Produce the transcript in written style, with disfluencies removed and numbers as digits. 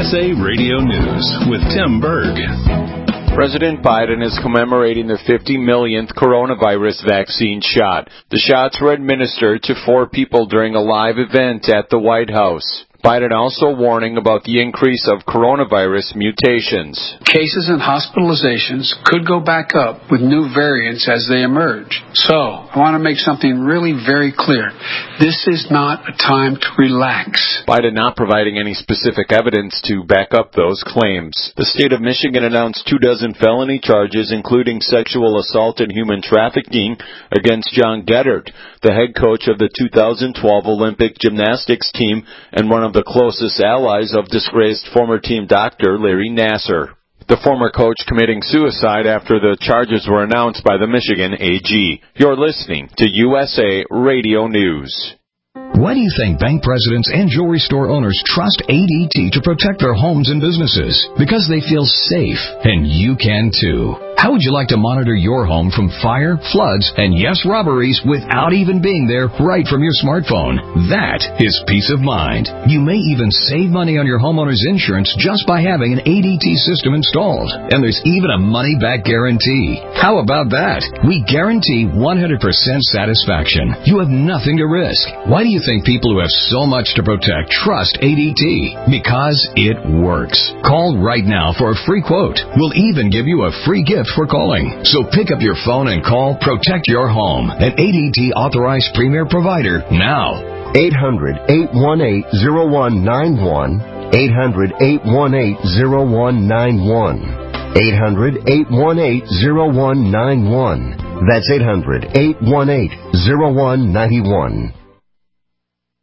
USA Radio News with Tim Berg. President Biden is commemorating the 50 millionth coronavirus vaccine shot. The shots were administered to 4 people during a live event at the White House. Biden also warning about the increase of coronavirus mutations. Cases and hospitalizations could go back up with new variants as they emerge. So, I want to make something really very clear. This is not a time to relax. Biden not providing any specific evidence to back up those claims. The state of Michigan announced 24 felony charges, including sexual assault and human trafficking, against John Geddert, the head coach of the 2012 Olympic gymnastics team and one of the closest allies of disgraced former team doctor Larry Nassar. The former coach committing suicide after the charges were announced by the Michigan AG. You're listening to USA Radio News. Why do you think bank presidents and jewelry store owners trust ADT to protect their homes and businesses? Because they feel safe, and you can too. How would you like to monitor your home from fire, floods, and yes, robberies without even being there right from your smartphone? That is peace of mind. You may even save money on your homeowner's insurance just by having an ADT system installed. And there's even a money-back guarantee. How about that? We guarantee 100% satisfaction. You have nothing to risk. Why do you think people who have so much to protect trust ADT? Because it works. Call right now for a free quote. We'll even give you a free gift for calling. So pick up your phone and call Protect Your Home, an ADT authorized premier provider now. 800-818-0191. 800-818-0191. 800-818-0191. That's 800-818-0191.